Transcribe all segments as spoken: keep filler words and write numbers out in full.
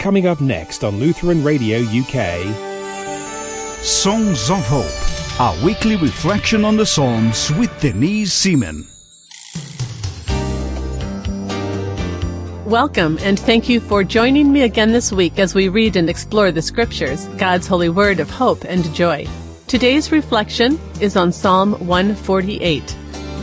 coming up next on Lutheran Radio U K. Songs of Hope, our weekly reflection on the Psalms with Denise Seaman. Welcome, and thank you for joining me again this week as we read and explore the Scriptures, God's holy word of hope and joy. Today's reflection is on Psalm one forty-eight.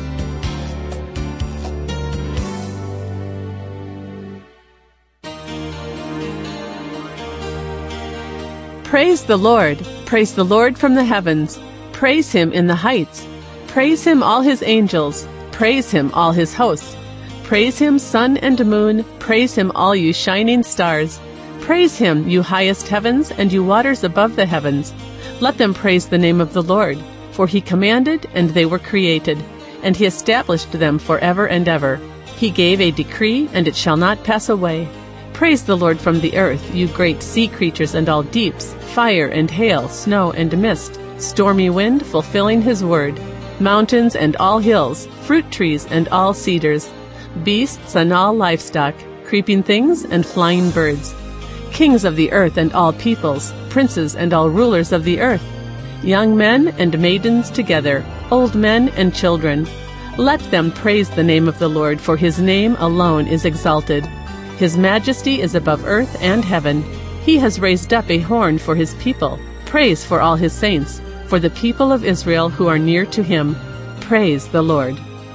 Praise the Lord. Praise the Lord from the heavens. Praise Him in the heights. Praise Him, all His angels. Praise Him, all His hosts. Praise Him, sun and moon. Praise Him, all you shining stars. Praise Him, you highest heavens, and you waters above the heavens. Let them praise the name of the Lord. For He commanded, and they were created, and He established them forever and ever. He gave a decree, and it shall not pass away. Praise the Lord from the earth, you great sea creatures and all deeps, fire and hail, snow and mist, stormy wind fulfilling His word, mountains and all hills, fruit trees and all cedars, beasts and all livestock, creeping things and flying birds, kings of the earth and all peoples, princes and all rulers of the earth, young men and maidens together, old men and children. Let them praise the name of the Lord, for His name alone is exalted. His majesty is above earth and heaven. He has raised up a horn for His people. Praise for all His saints, for the people of Israel who are near to Him. Praise the Lord.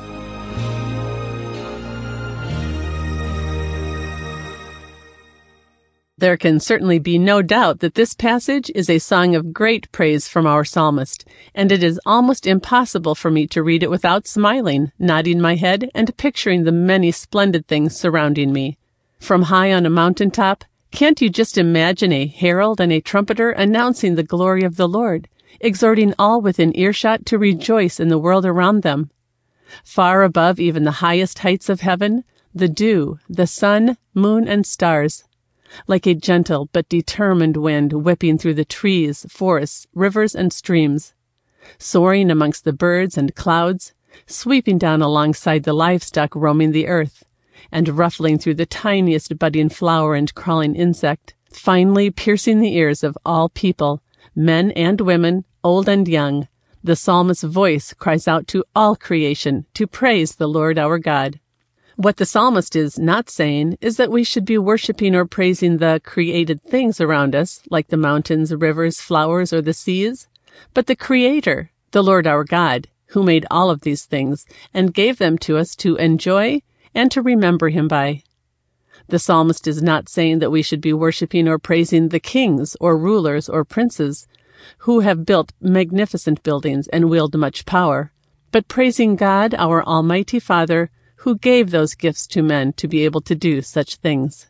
There can certainly be no doubt that this passage is a song of great praise from our psalmist, and it is almost impossible for me to read it without smiling, nodding my head, and picturing the many splendid things surrounding me. From high on a mountaintop, can't you just imagine a herald and a trumpeter announcing the glory of the Lord, exhorting all within earshot to rejoice in the world around them? Far above even the highest heights of heaven, the dew, the sun, moon, and stars, like a gentle but determined wind whipping through the trees, forests, rivers, and streams, soaring amongst the birds and clouds, sweeping down alongside the livestock roaming the earth, and ruffling through the tiniest budding flower and crawling insect, finally piercing the ears of all people, men and women, old and young. The psalmist's voice cries out to all creation to praise the Lord our God. What the psalmist is not saying is that we should be worshiping or praising the created things around us, like the mountains, rivers, flowers, or the seas, but the Creator, the Lord our God, who made all of these things and gave them to us to enjoy and to remember Him by. The psalmist is not saying that we should be worshiping or praising the kings or rulers or princes who have built magnificent buildings and wield much power, but praising God, our Almighty Father, who gave those gifts to men to be able to do such things.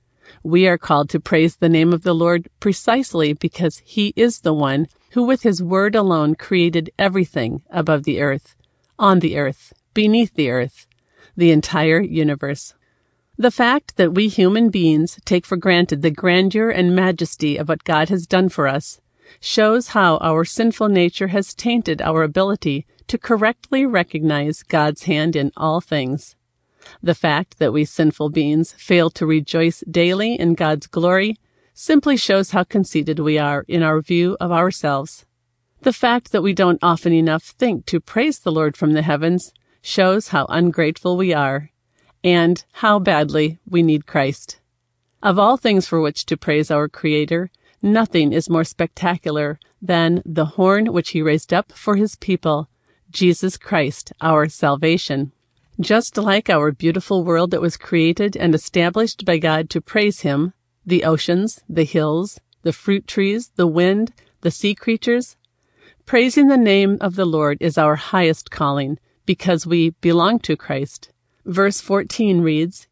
We are called to praise the name of the Lord precisely because He is the one who with His word alone created everything above the earth, on the earth, beneath the earth, the entire universe. The fact that we human beings take for granted the grandeur and majesty of what God has done for us shows how our sinful nature has tainted our ability to correctly recognize God's hand in all things. The fact that we sinful beings fail to rejoice daily in God's glory simply shows how conceited we are in our view of ourselves. The fact that we don't often enough think to praise the Lord from the heavens shows how ungrateful we are, and how badly we need Christ. Of all things for which to praise our Creator, nothing is more spectacular than the horn which He raised up for His people, Jesus Christ, our salvation. Just like our beautiful world that was created and established by God to praise Him, the oceans, the hills, the fruit trees, the wind, the sea creatures, praising the name of the Lord is our highest calling, because we belong to Christ. Verse fourteen reads,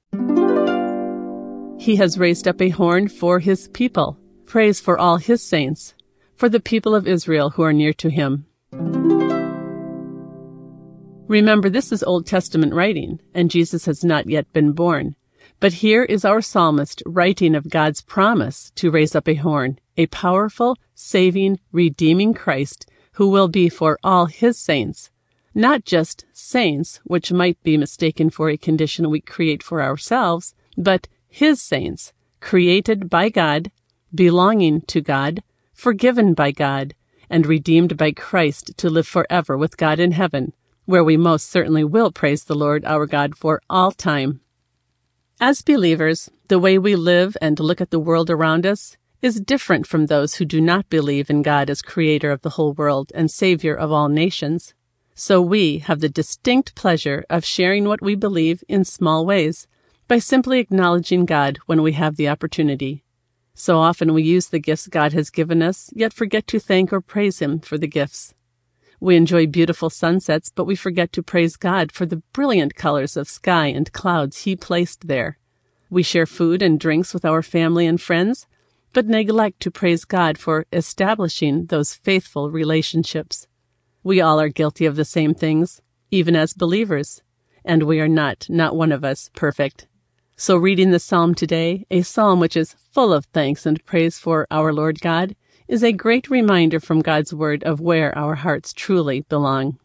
He has raised up a horn for His people. Praise for all His saints, for the people of Israel who are near to Him. Remember, this is Old Testament writing, and Jesus has not yet been born. But here is our psalmist writing of God's promise to raise up a horn, a powerful, saving, redeeming Christ who will be for all His saints, not just saints, which might be mistaken for a condition we create for ourselves, but His saints, created by God, belonging to God, forgiven by God, and redeemed by Christ to live forever with God in heaven, where we most certainly will praise the Lord our God for all time. As believers, the way we live and look at the world around us is different from those who do not believe in God as creator of the whole world and savior of all nations. So we have the distinct pleasure of sharing what we believe in small ways, by simply acknowledging God when we have the opportunity. So often we use the gifts God has given us, yet forget to thank or praise Him for the gifts. We enjoy beautiful sunsets, but we forget to praise God for the brilliant colors of sky and clouds He placed there. We share food and drinks with our family and friends, but neglect to praise God for establishing those faithful relationships. We all are guilty of the same things, even as believers, and we are not, not one of us, perfect. So reading the psalm today, a psalm which is full of thanks and praise for our Lord God, is a great reminder from God's Word of where our hearts truly belong.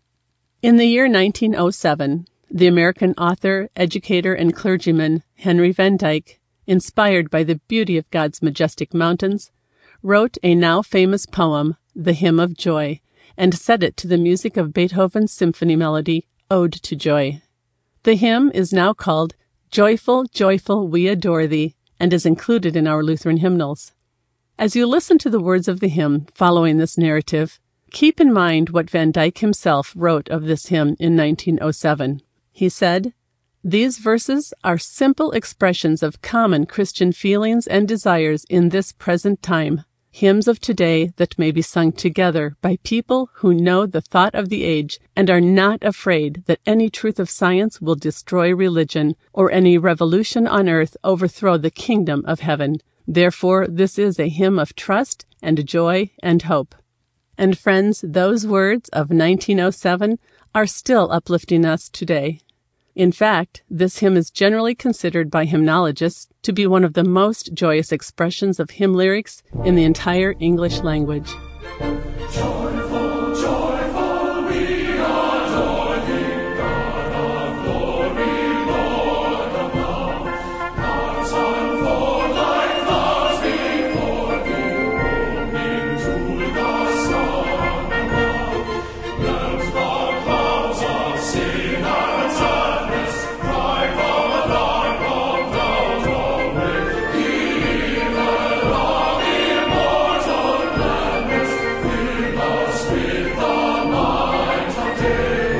In the year nineteen oh seven, the American author, educator, and clergyman Henry Van Dyke, inspired by the beauty of God's majestic mountains, wrote a now famous poem, The Hymn of Joy, and set it to the music of Beethoven's symphony melody, Ode to Joy. The hymn is now called Joyful, Joyful, We Adore Thee, and is included in our Lutheran hymnals. As you listen to the words of the hymn following this narrative, keep in mind what Van Dyke himself wrote of this hymn in nineteen oh seven. He said, "These verses are simple expressions of common Christian feelings and desires in this present time, hymns of today that may be sung together by people who know the thought of the age and are not afraid that any truth of science will destroy religion or any revolution on earth overthrow the kingdom of heaven. Therefore, this is a hymn of trust and joy and hope." And friends, those words of nineteen oh seven are still uplifting us today. In fact, this hymn is generally considered by hymnologists to be one of the most joyous expressions of hymn lyrics in the entire English language. Joyful, joyful, we adore Thee, God of glory, Lord of love. Hearts unfold like flowers before Thee, opening to the sun above. Let the clouds of sin and sadness cry from the dark of doubt away. Give the love immortal gladness, fill us with the light of day.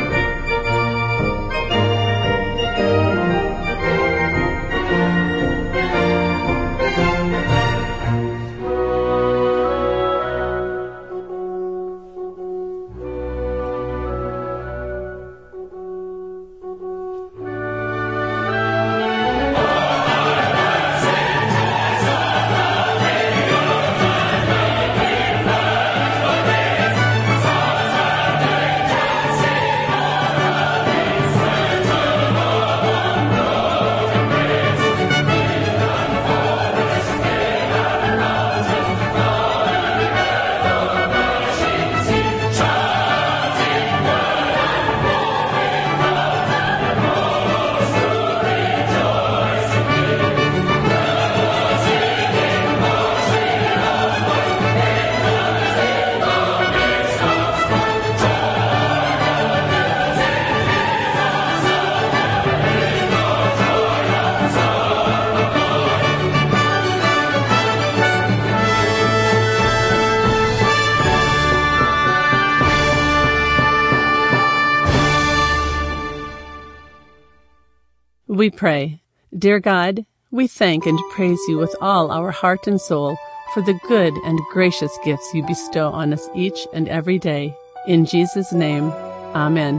We pray. Dear God, we thank and praise You with all our heart and soul for the good and gracious gifts You bestow on us each and every day. In Jesus' name, Amen.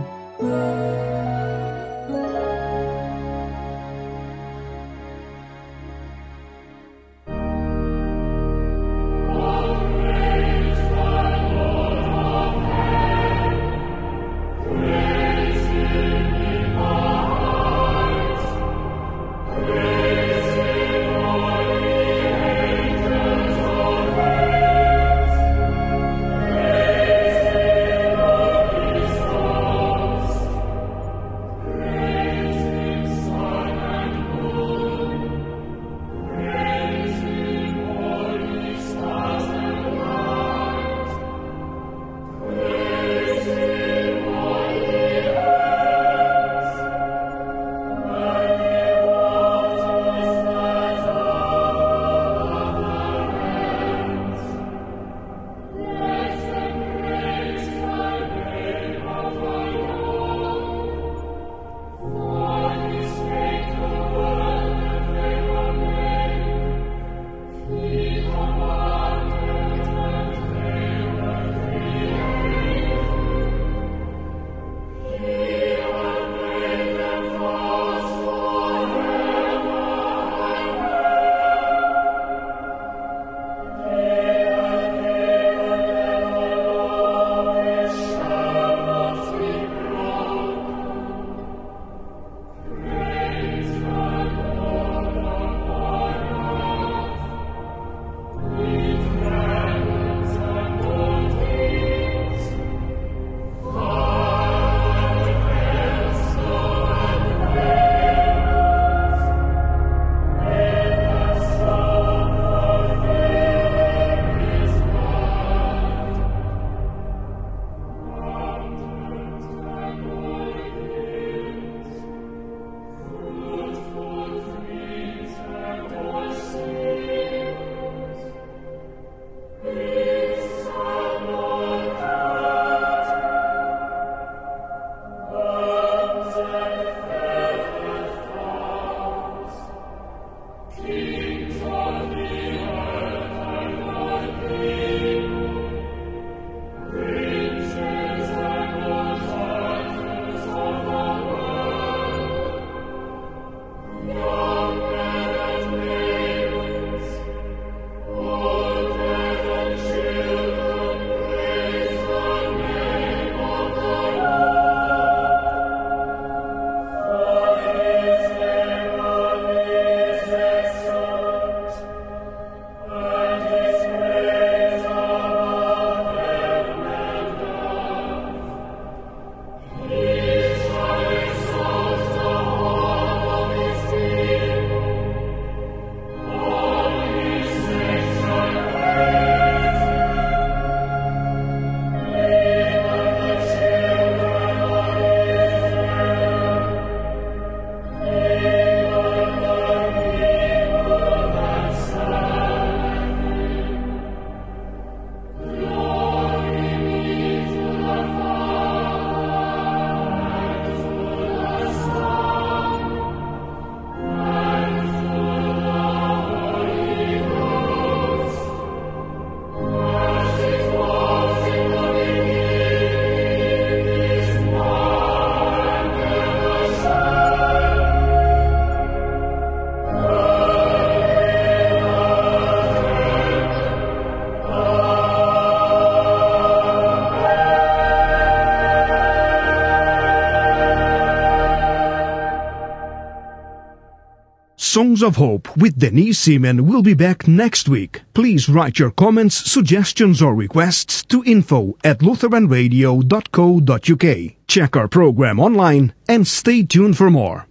Songs of Hope with Denise Seaman will be back next week. Please write your comments, suggestions, or requests to info at lutheran radio dot co dot uk. Check our program online and stay tuned for more.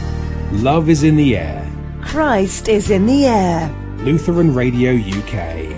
Love is in the air. Christ is in the air. Lutheran Radio U K.